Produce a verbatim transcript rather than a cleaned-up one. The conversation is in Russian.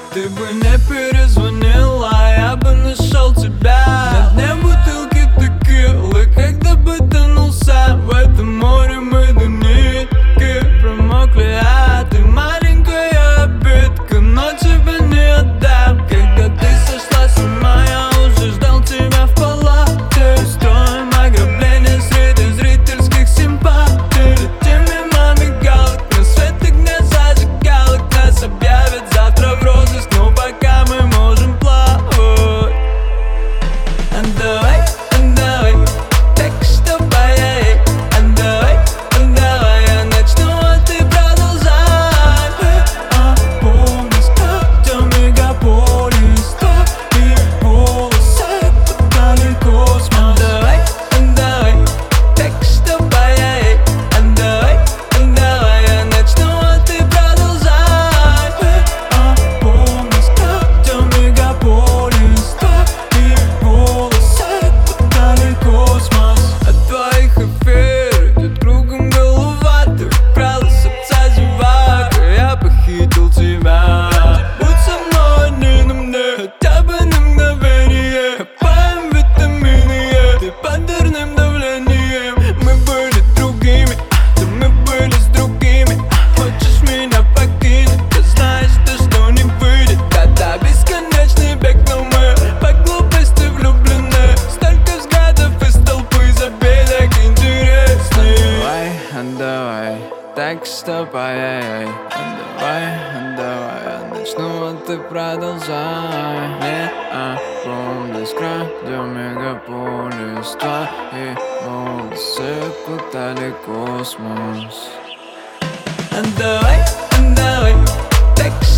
Ты бы не перезвонила, я бы нашел тебя на дне бутылки текилы, когда бы тонулся в этом море мы до нитки промокли. А ты маленькая обидка, но тебя не отдам. Когда ты сошла с ума, я уже ждал тебя в палате. Строим ограбление среди зрительских симпатий. Летим мимо мигалок, на свете где зажигалок. Нас объявят завтра в розыск, но пока мы можем плавать. Отдавай, отдавай, так что поей. Отдавай, отдавай, я начну, а ты продолжай. А помнишь, как в мегаполис твои волосы подали космос. Отдавай, отдавай, так что поей. Отдавай, отдавай, я начну, а ты продолжай. А помнишь, как в мегаполис твои волосы подали космос. От твоих эфир идет кругом голова. Ты вкралась отца зевака, я похитил тебя. Будь со мной одни на мне, хотя бы на мгновение. Хапаем витамины, yeah. Ты под дурным давлением. Мы были другими, да мы были с другими. Хочешь меня покинуть, ты знаешь, ты что не выйдет. Да-да, бесконечный бег, но мы по глупости влюблены. Столько взглядов из толпы, забей, так интересней. Отдавай, отдавай, так что поей. Отдавай, отдавай, я начну, а ты продолжай. Не помнишь, где мегаполис твои волосы кутали космос. Отдавай, отдавай, так